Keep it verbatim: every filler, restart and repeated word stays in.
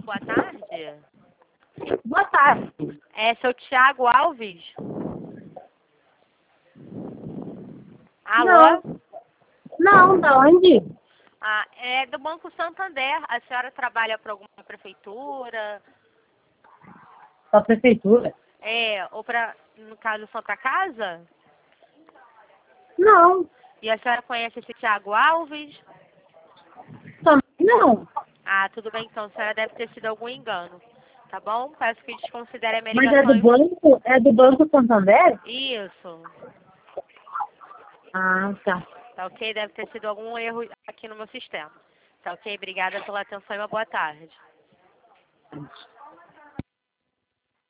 Alô, boa tarde. Boa tarde. É seu Thiago Alves? Alô? Não. Não, da onde? Ah, é do Banco Santander. A senhora trabalha para alguma prefeitura? Da prefeitura. É, ou para, no caso, Santa Casa? Não. E a senhora conhece esse Thiago Alves? Também não. Ah, tudo bem então. A senhora deve ter sido algum engano. Tá bom? Peço que desconsidere a minha Mas é ligação. do banco? É do Banco Santander? Isso. Ah, tá. Tá ok? Deve ter sido algum erro aqui no meu sistema. Tá ok? Obrigada pela atenção e uma boa tarde.